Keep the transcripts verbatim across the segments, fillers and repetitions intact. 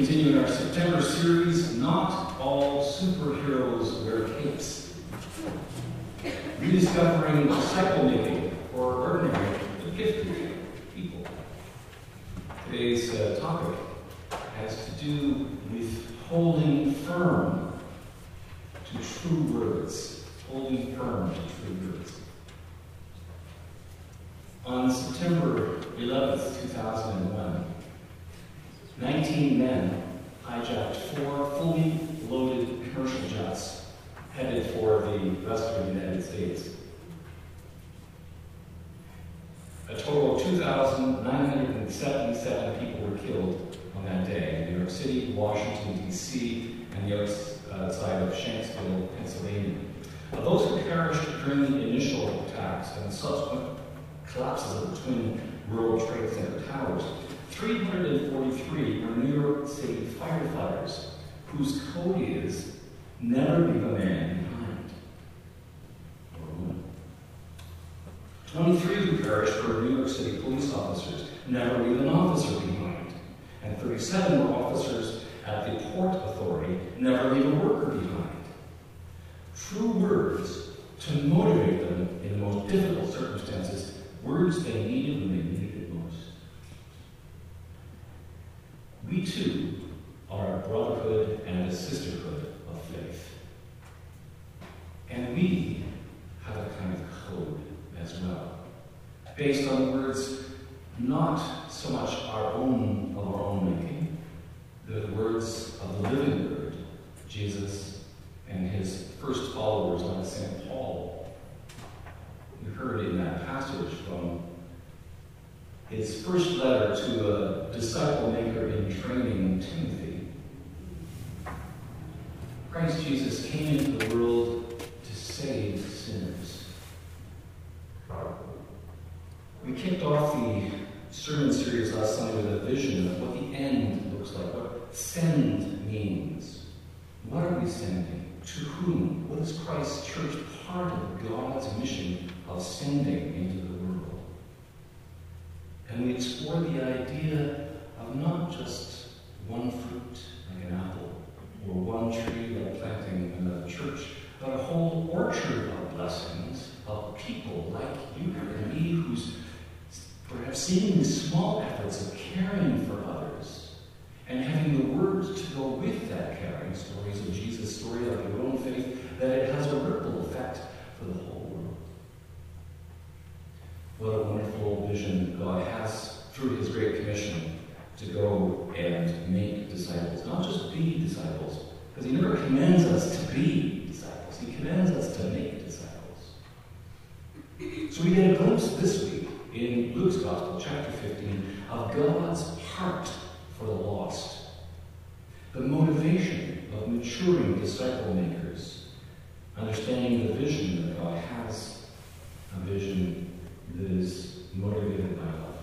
continue in our September series, Not All Superheroes Wear Capes. Rediscovering disciple making for ordinary but gifted people. Today's uh, topic has to do with holding firm to true words. Holding firm to true words. On September eleventh, two thousand one, nineteen men hijacked four fully loaded commercial jets headed for the western United States. A total of two thousand nine hundred seventy-seven people were killed on that day in New York City, Washington, D C, and the other side of Shanksville, Pennsylvania. Of those who perished during the initial attacks and subsequent collapses of the Twin World Trade Center towers, three hundred forty-three were New York City firefighters whose code is never leave a man behind or a woman. twenty-three who perished were New York City police officers, never leave an officer behind. And thirty-seven were officers at the Port Authority, never leave a worker behind. True words to motivate them in the most difficult circumstances, words they needed when they needed it most. We too are a brotherhood and a sisterhood of faith. And we have a kind of code as well, based on words not so much our own of our own making, the words of the living Word, Jesus and his first followers like Saint Paul. We heard in that passage from his first letter to a disciple maker in training, Timothy. Christ Jesus came into the world to save sinners. We kicked off the sermon series last Sunday with a vision of what the end looks like, what send means. What are we sending? To whom? What is Christ's church part of God's mission of sending into the world? And we explore the idea of not just one fruit, like an apple, or one tree, like planting another church, but a whole orchard of blessings of people like you and me who's perhaps seeing the small efforts of caring for others and having the words to go with that caring, stories of Jesus' story of your own faith, that it has a ripple effect for the whole world. What a wonderful vision God has through his Great Commission to go and make disciples. Not just be disciples, because he never commands us to be disciples. He commands us to make disciples. So we get a glimpse this week in Luke's Gospel, chapter fifteen, of God's heart for the lost. The motivation of maturing disciple makers, understanding the vision that God has, a vision that is motivated by love,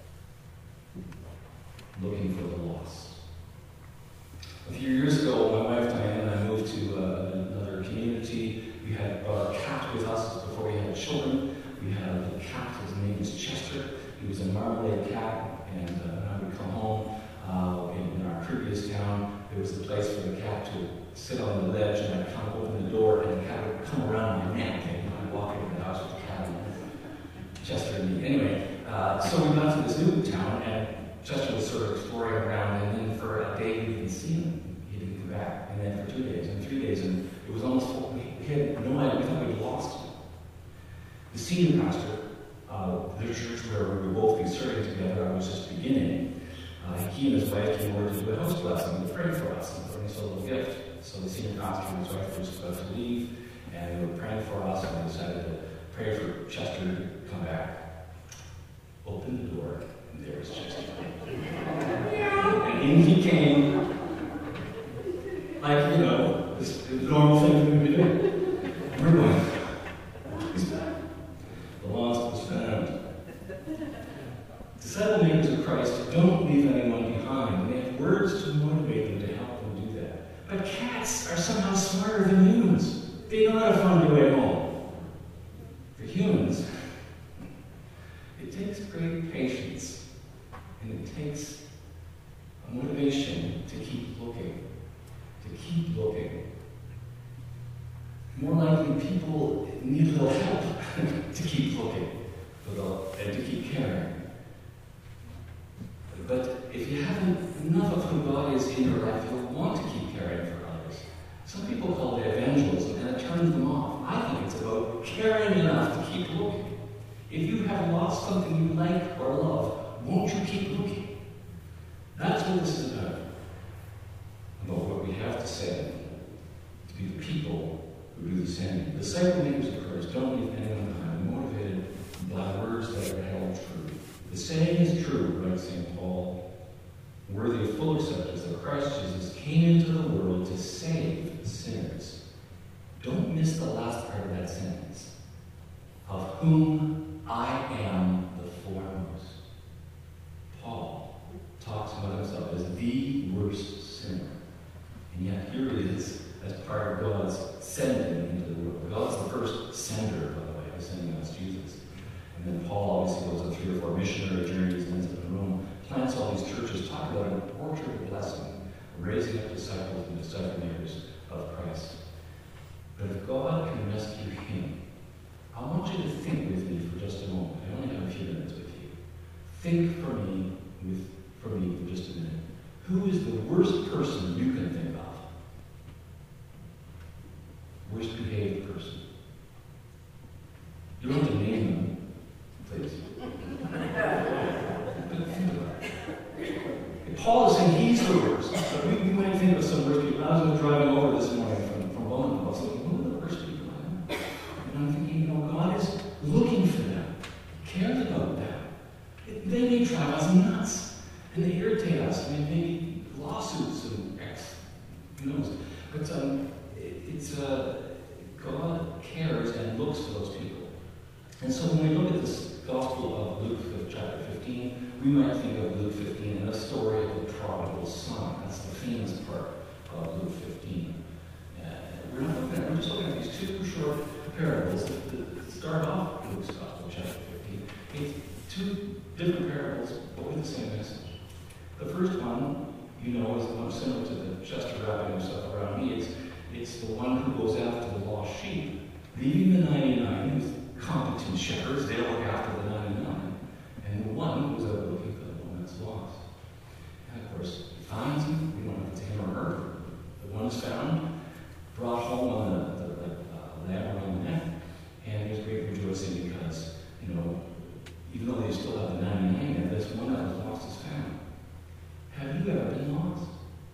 looking for the lost. A few years ago, my wife Diane and I moved to uh, another community. We had our cat with us before we had children. We had a little cat, his name was Chester. He was a Marmalade cat, and uh, when I would come home uh, in, in our previous town, there was a place for the cat to sit on the ledge, and I'd come open the door, and the cat would come around my neck, and I'd walk into the house with the cat, and Chester and me. Anyway, uh, so we went to this new town, and Chester was sort of exploring around, and then for a day we didn't see him. He didn't come back, and then for two days, and three days, and it was almost full. We had no idea, we thought we'd lost him. The senior pastor, uh, the church where we would both be serving together, I was just beginning, uh, he and his wife came over to do a house blessing to pray for us and for us a little gift. So the senior pastor and his wife was about to leave, and they were praying for us, and they decided to pray for Chester to come back. Open the door, and there was Chester. And in he came, like, you know, this, the normal thing we would be doing. And we're going, he's back. The lost was found. Disciple makers of Christ don't leave anyone behind, and they have words to motivate them to help them do that. But cats are somehow smarter than humans. They know how to find their way home. For humans, it takes great patience, and it takes a motivation to keep looking, to keep looking. More likely, people need a little help to keep looking and to keep caring. But if you haven't enough of who God is in your life, you'll want to keep caring for others. Some people call it evangelism, and it turns them off. I think it's about caring enough to keep looking. If you have lost something you like or love, won't you keep looking? That's what this is about. About what we have to say, to be the people who do the same. Disciple makers of Christ don't leave anyone behind, motivated by words that are held true. The saying is true, writes Saint Paul, worthy of full acceptance that Christ Jesus came into the world to save sinners. Don't miss the last part of that sentence. Of whom I am the foremost. Paul talks about himself as the worst sinner. And yet here he is as part of God's sending into the world. God's the first sender, by the way, by sending us Jesus. And then Paul obviously goes on three or four missionary journeys, ends up in Rome, plants all these churches, talk about an orchard of blessing, raising up disciples and disciple makers of Christ. But if God can rescue him, I want you to think with me for just a moment. I only have a few minutes with you. Think for me with for me for just a minute. Who is the worst person you can think of? Worst behaved person. You don't have to name them, please. But think about it. Paul is saying he's the worst. So we, we might think of some worst people. I was driving over this morning from, from Bowman. I was thinking, who are the worst people I know? And I'm thinking, you know, God is looking for them. He cares about them. It, they may drive us nuts. And they irritate us. I mean, maybe lawsuits and X. Who knows? But um, it, it's uh, God cares and looks for those people. And so when we look at this Gospel of Luke chapter fifteen, we might think of Luke fifteen and the story of the prodigal son. That's the famous part of Luke fifteen. Uh, we're not looking at, we're just looking at these two short parables that, that start off Luke's Gospel chapter fifteen. It's two different parables, but with the same message. The first one, you know, is the one similar to the Chester wrapping himself around me. It's, it's the one who goes after the lost sheep, leaving the ninety-nine with competent shepherds. They look after the ninety-nine. And the one goes out looking for the one that's lost. And of course, he finds him. We don't know if it's him or her. The one is found, brought home on the, the, the uh, lamb around the neck, and there's great rejoicing because, you know, even though they still have the ninety-nine there, this one that was lost is found. Have you ever been lost?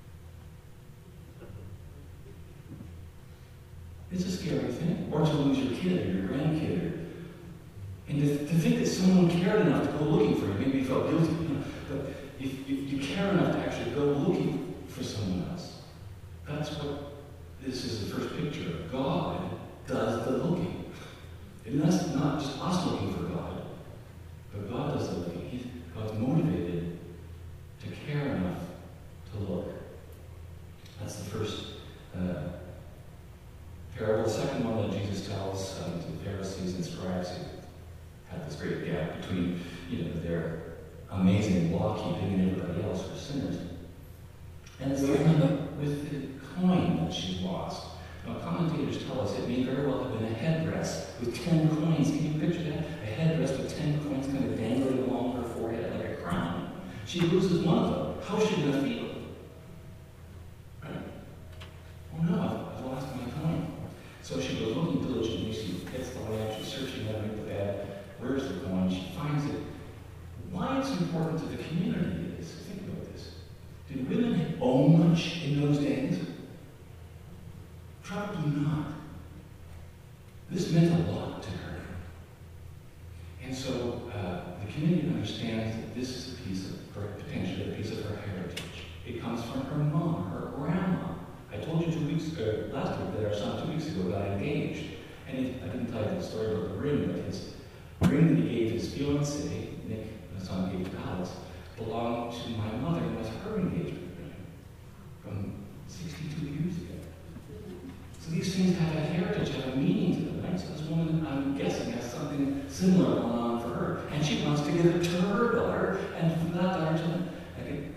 It's a scary thing. Or to lose your kid or your grandkid. And to, to think that someone cared enough to go looking for you, maybe you felt guilty. You know, but if, if you care enough to actually go looking for someone else, that's what this is the first picture of. God does the looking. And that's not just us looking for God, but God does the looking. He's, God's motivated to care enough to look. That's the first uh, parable. The second one that Jesus tells um, to the Pharisees and scribes who had this great gap between, you know, their amazing law-keeping and everybody else who are sinners. And it's the one with the coin that she lost. Now, commentators tell us it may very well have been a headdress with ten coins. Can you picture that? A headdress with ten coins kind of dangling along her forehead like a crown. She loses one of them. How's she going to feel? Right? Oh no, I've, I've lost my coin. So she goes looking diligently. She gets the lamp. She's searching underneath the bed. Where's the coin? She finds it. Why it's important to the community is, think about this. Did women own much in those days? Probably not. This meant a lot to her. And so uh, the community understands that this is a piece of, potentially a piece of her heritage. It comes from her mom, her grandma. I told you two weeks ago, last week, that our son two weeks ago got engaged. And he, I didn't tell you the story about the ring, but his ring that he gave his fiancée, Nick, my son gave to Alex, belonged to my mother, and was her engagement ring from sixty-two years ago. So these things have a heritage, have a meaning to them, right? So this woman, I'm guessing, has something similar going on for her. And she wants to give it to her daughter, and from that daughter to them. Like it,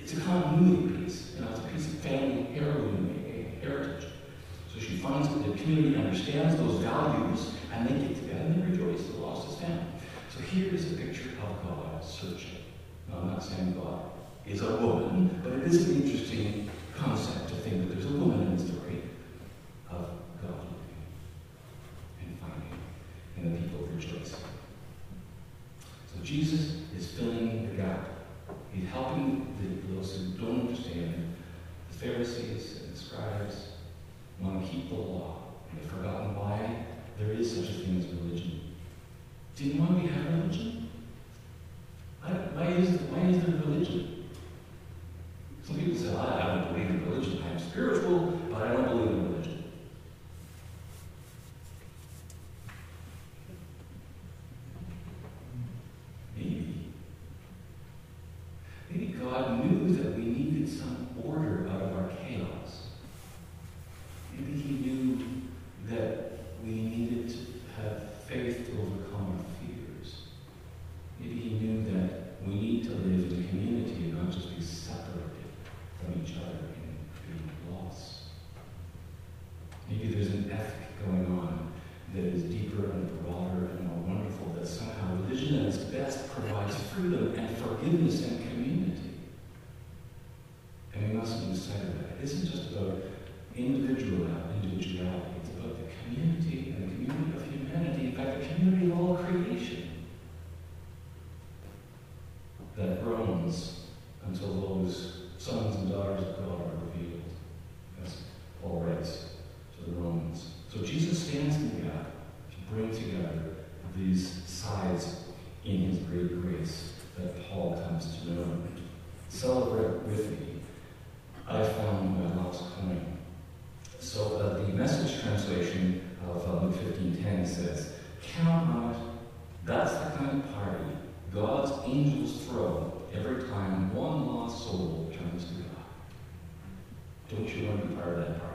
It's a continuity piece. You know, it's a piece of family heirloom, a heritage. So she finds that the community understands those values, and they get together and they rejoice the loss is found. So here is a picture of God searching. Now, I'm not saying God is a woman, but it is an interesting concept to think that there's a woman in the story of God looking and finding, and the people rejoicing. So Jesus is filling the gap. He's helping the, those who don't understand. The Pharisees and the scribes want to keep the law, and they've forgotten why there is such a thing as religion. Didn't want to have religion? Why, why, is, why is there religion? Some people say, well, I don't believe in religion. I'm spiritual, but I don't believe in religion. Maybe. Maybe God knew that we needed some order out of our chaos. Maybe he knew that we needed to have faith to overcome our fears. Maybe he knew that we need to live in community and not just be separated from each other and being lost. Maybe there's an ethic going on that is deeper and broader and more wonderful, that somehow religion at its best provides freedom and forgiveness and community. And we mustn't lose sight of that. It isn't just about individual individuality. It's about the community and the community of humanity. In fact, the community of all creation that groans until those sons and daughters of God are revealed. As Paul writes to the Romans. So Jesus stands in the gap to bring together these sides in his great grace that Paul comes to know. Celebrate with me. I found my lost coin. So uh, the Message translation of uh, Luke fifteen ten says, "Count on it. That's the kind of party God's angels throw every time one lost soul turns to God." Don't you want to be part of that party?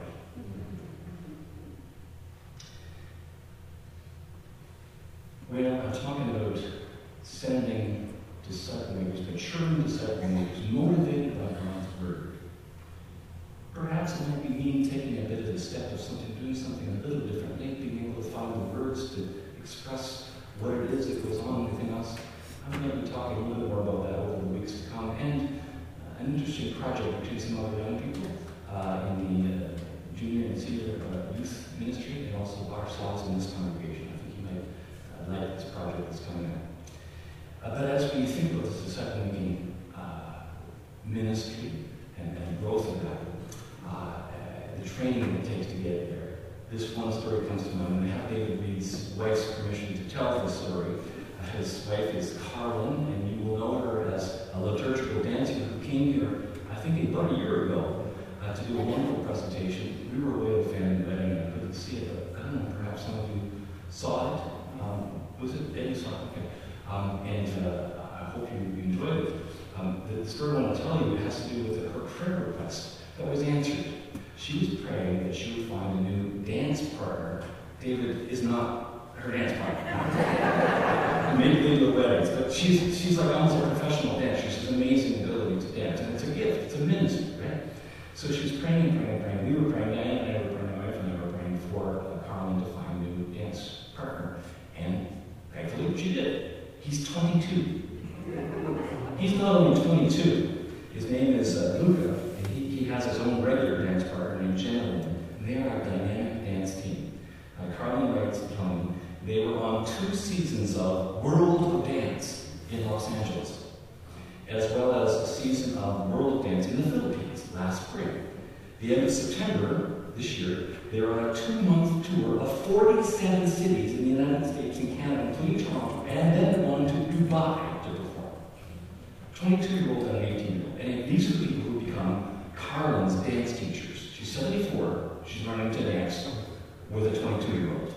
Well, I'm talking about sending disciples, maturing disciples, motivated by God's word. Perhaps it might be me taking a bit of the step of something, doing something a little differently, being able to find the words to express what it is that goes on within us. I'm going to be talking a little bit more about that over the weeks to come, and uh, an interesting project between some other young people uh, in the uh, junior and senior uh, youth ministry, and also ourselves in this congregation. I think you might uh, like this project that's coming up. Uh, but as we think about this disciple-making uh, ministry and, and growth of that, uh, the training it takes to get there, this one story comes to mind. And I have David Reed's wife's permission to tell this story. Uh, his wife is Carlin, and you will know her as a liturgical dancer who came here, I think, about a year ago uh, to do a wonderful presentation. We were away at a family wedding and I couldn't see it, but I don't know, perhaps some of you saw it. Um, was it? Yeah, you saw it. Okay. Um, and uh, I hope you enjoyed it. Um, the story I want to tell you has to do with her prayer request that was answered. She was praying that she would find a new dance partner. David is not her dance partner. Maybe they do weddings, but she's she's like almost a professional dancer. She's an amazing ability to dance, and it's a gift. It's a ministry, right? So she was praying, praying, praying. We were praying. Diane and I were praying. My wife and I were praying for uh, Carlin to find a new dance partner, and thankfully she did. He's twenty-two. He's not only twenty-two. His name is uh, Luca, and he, he has his own regular dance partner named Gentleman. They are a dynamic dance team. Uh, Carlin writes to Tony, they were on two seasons of World of Dance in Los Angeles, as well as a season of World of Dance in the Philippines last spring. The end of September this year, they were on a two-month tour of forty-seven cities in the United States and Canada, including Toronto, and then one to Dubai to perform. twenty-two-year-old and an eighteen-year-old. And these are people who become Carlin's dance teachers. She's seventy-four. She's learning to dance with a twenty-two-year-old.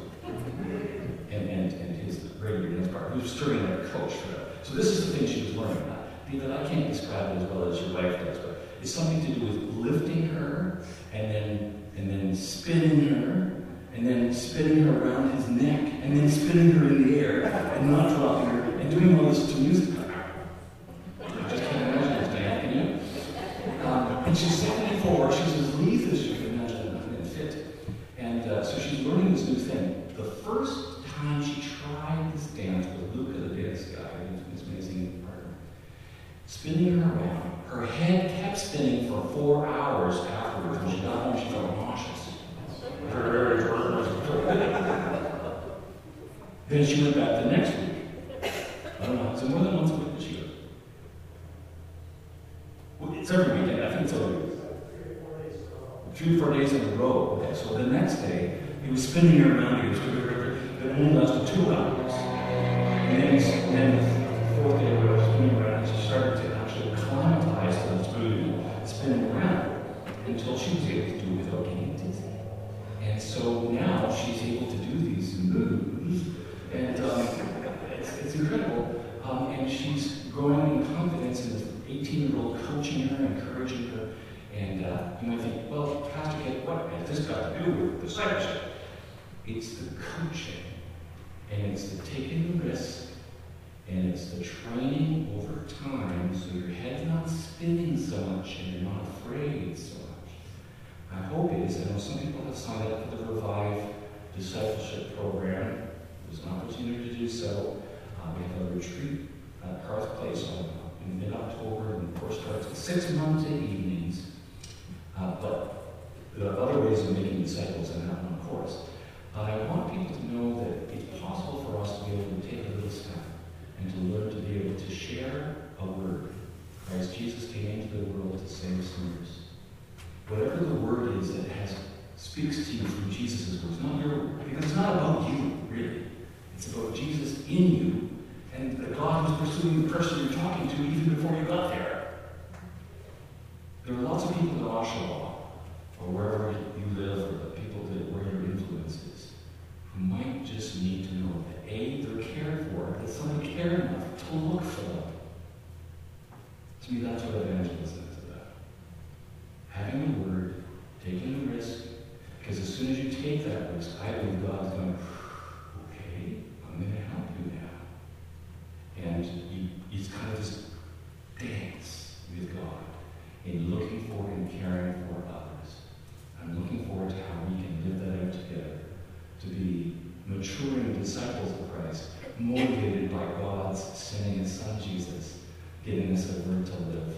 And, and, and his regular dance partner, who's serving like a coach for her. So this is the thing she was learning about. David, I can't describe it as well as your wife does, but it's something to do with lifting her and then and then spinning her, and then spinning her around his neck, and then spinning her in the air, and not dropping her, and doing all this to music. I just can't imagine this, Diane, can you? spinning her around. Her head kept spinning for four hours afterwards. When she got home, she felt nauseous. Then she went back the next week. I don't know, so more than once a week that she goes. Well, it's every weekend, I think it's every week. Three, four days in a row. Okay, so the next day, he was spinning her around, he was it only lasted two hours. And then, and then the fourth day, we were spinning around, and she started to actually acclimatize to this mood, spinning around, until she was able to do it without getting dizzy. And so now she's able to do these moves, and um, it's, it's incredible. Um, and she's growing in confidence, and this eighteen-year-old coaching her, encouraging her. And uh, you might think, well, Pastor Kit, what has this got to do with discipleship? It's the coaching, and it's the taking the risk, and it's the training over time so your head's not spinning so much and you're not afraid so much. My hope is, I know some people have signed up for the Revive Discipleship Program. There's an opportunity to do so. Uh, we have a retreat at Hearth Place on, in mid-October, and the course starts with six Monday evenings. Uh, but there are other ways of making disciples in that one course. But I want people to know that it's possible for us to be able to take a little step and to learn to be able to share a word. Christ Jesus came into the world to save sinners. Whatever the word is that has speaks to you through Jesus' words, not your word, because it's not about you, really. It's about Jesus in you and the God who's pursuing the person you're talking to even before you got there. There are lots of people in Oshawa, or wherever you live, or the people that where your influence is, who might just need to know that A, they're cared for, that somebody cared enough to look for them. To me, that's what evangelism is about. Having a word, taking a risk, because as soon as you take that risk, I believe God's going, okay, I'm going to help you now. And you, you kind of just dance with God in looking for and caring for others. I'm looking forward to how we can live that out together, to be maturing disciples of Christ, motivated by God's sending His Son Jesus, giving us a word to live